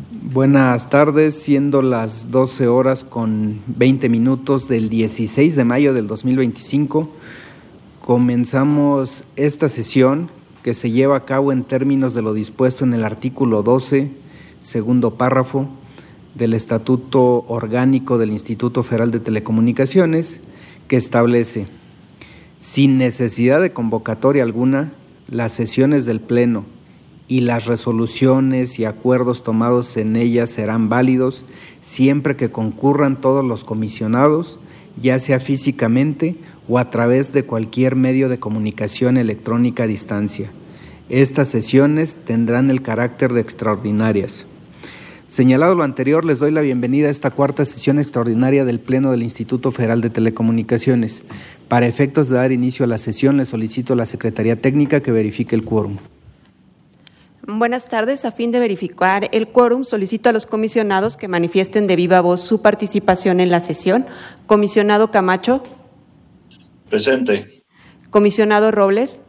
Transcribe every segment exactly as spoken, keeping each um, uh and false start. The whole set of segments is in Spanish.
Buenas tardes, siendo las doce horas con veinte minutos del dieciséis de mayo del dos mil veinticinco, comenzamos esta sesión que se lleva a cabo en términos de lo dispuesto en el artículo doce, segundo párrafo, del Estatuto Orgánico del Instituto Federal de Telecomunicaciones, que establece: sin necesidad de convocatoria alguna, las sesiones del Pleno y las resoluciones y acuerdos tomados en ellas serán válidos siempre que concurran todos los comisionados, ya sea físicamente o a través de cualquier medio de comunicación electrónica a distancia. Estas sesiones tendrán el carácter de extraordinarias. Señalado lo anterior, les doy la bienvenida a esta cuarta sesión extraordinaria del Pleno del Instituto Federal de Telecomunicaciones. Para efectos de dar inicio a la sesión, le solicito a la Secretaría Técnica que verifique el quórum. Buenas tardes. A fin de verificar el quórum, solicito a los comisionados que manifiesten de viva voz su participación en la sesión. Comisionado Camacho. Presente. Comisionado Robles.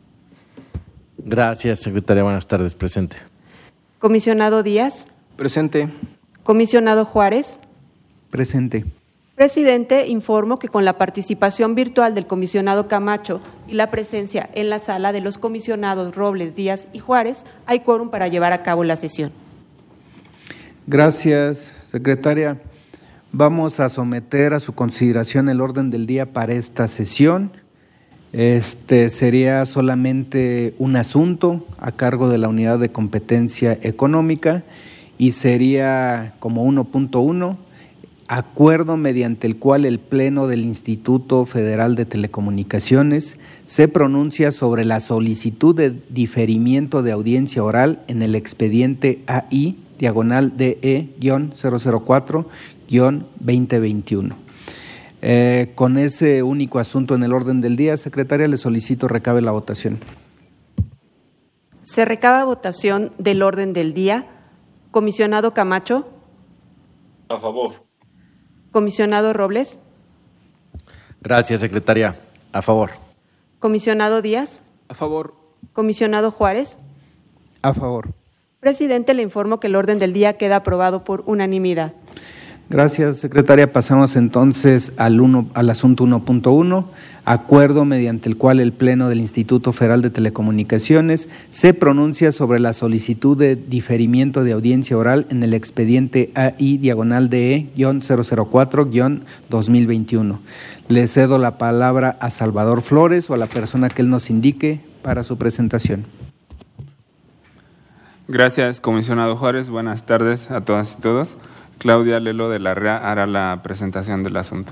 Gracias, secretaria. Buenas tardes. Presente. Comisionado Díaz. Presente. Comisionado Juárez. Presente. Presidente, informo que con la participación virtual del comisionado Camacho y la presencia en la sala de los comisionados Robles, Díaz y Juárez, hay quórum para llevar a cabo la sesión. Gracias, secretaria. Vamos a someter a su consideración el orden del día para esta sesión. Este sería solamente un asunto a cargo de la Unidad de Competencia Económica y sería como uno punto uno. Acuerdo mediante el cual el Pleno del Instituto Federal de Telecomunicaciones se pronuncia sobre la solicitud de diferimiento de audiencia oral en el expediente A I, diagonal D E cero cero cuatro veinte veintiuno. Eh, con ese único asunto en el orden del día, secretaria, le solicito recabe la votación. Se recaba votación del orden del día. Comisionado Camacho. A favor. Comisionado Robles. Gracias, secretaria. A favor. Comisionado Díaz. A favor. Comisionado Juárez. A favor. Presidente, le informo que el orden del día queda aprobado por unanimidad. Gracias, secretaria. Pasamos entonces al, uno, al asunto uno punto uno, acuerdo mediante el cual el Pleno del Instituto Federal de Telecomunicaciones se pronuncia sobre la solicitud de diferimiento de audiencia oral en el expediente A I, diagonal D E cero cero cuatro dos mil veintiuno. Le cedo la palabra a Salvador Flores o a la persona que él nos indique para su presentación. Gracias, comisionado Juárez. Buenas tardes a todas y todos. Claudia Lelo de la R E A hará la presentación del asunto.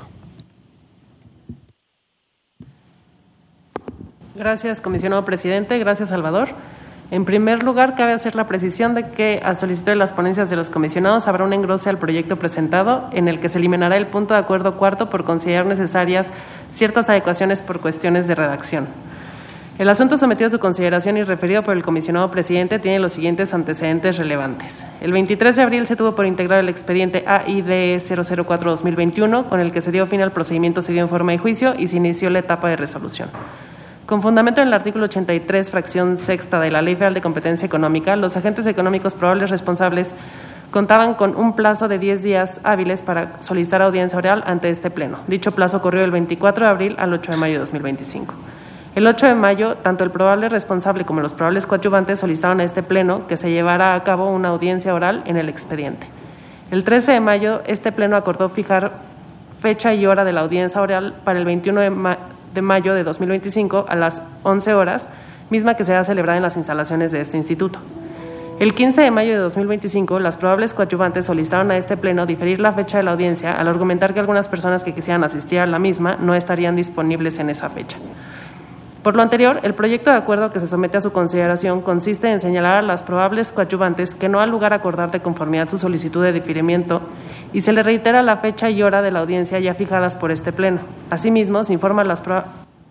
Gracias, comisionado presidente. Gracias, Salvador. En primer lugar, cabe hacer la precisión de que, a solicitud de las ponencias de los comisionados, habrá un engrose al proyecto presentado en el que se eliminará el punto de acuerdo cuarto por considerar necesarias ciertas adecuaciones por cuestiones de redacción. El asunto sometido a su consideración y referido por el comisionado presidente tiene los siguientes antecedentes relevantes. El veintitrés de abril se tuvo por integrar el expediente A I D E cero cero cuatro dos mil veintiuno, con el que se dio fin al procedimiento seguido en forma de juicio y se inició la etapa de resolución. Con fundamento en el artículo ochenta y tres, fracción sexta de la Ley Federal de Competencia Económica, los agentes económicos probables responsables contaban con un plazo de diez días hábiles para solicitar audiencia oral ante este Pleno. Dicho plazo ocurrió del veinticuatro de abril al ocho de mayo de dos mil veinticinco. El ocho de mayo, tanto el probable responsable como los probables coadyuvantes solicitaron a este Pleno que se llevara a cabo una audiencia oral en el expediente. El trece de mayo, este Pleno acordó fijar fecha y hora de la audiencia oral para el veintiuno de mayo de dos mil veinticinco a las once horas, misma que será celebrada en las instalaciones de este instituto. El quince de mayo de dos mil veinticinco, las probables coadyuvantes solicitaron a este Pleno diferir la fecha de la audiencia al argumentar que algunas personas que quisieran asistir a la misma no estarían disponibles en esa fecha. Por lo anterior, el proyecto de acuerdo que se somete a su consideración consiste en señalar a las probables coadyuvantes que no ha lugar a acordar de conformidad su solicitud de diferimiento y se le reitera la fecha y hora de la audiencia ya fijadas por este Pleno. Asimismo, se informa a las probables...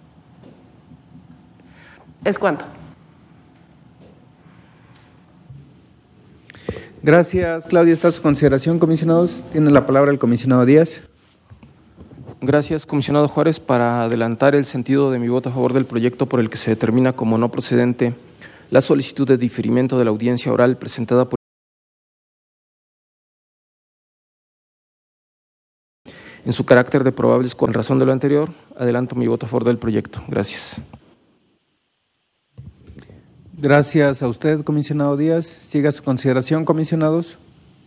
¿Es cuánto? Gracias, Claudia. Está a su consideración, comisionados. Tiene la palabra el comisionado Díaz. Gracias, comisionado Juárez. Para adelantar el sentido de mi voto a favor del proyecto por el que se determina como no procedente la solicitud de diferimiento de la audiencia oral presentada por En su carácter de probables, con razón de lo anterior, adelanto mi voto a favor del proyecto. Gracias. Gracias a usted, comisionado Díaz. Siga su consideración, comisionados.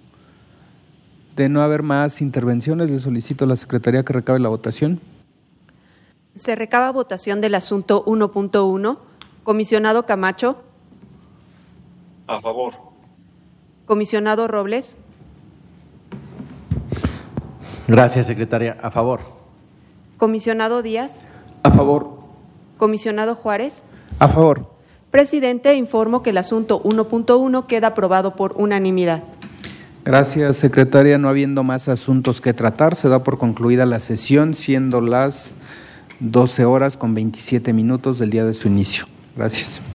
De no haber más intervenciones, le solicito a la Secretaría que recabe la votación. Se recaba votación del asunto uno punto uno. Comisionado Camacho. A favor. Comisionado Robles. Gracias, secretaria. A favor. Comisionado Díaz. A favor. Comisionado Juárez. A favor. Presidente, informo que el asunto uno punto uno queda aprobado por unanimidad. Gracias, secretaria. No habiendo más asuntos que tratar, se da por concluida la sesión, siendo las doce horas con veintisiete minutos del día de su inicio. Gracias.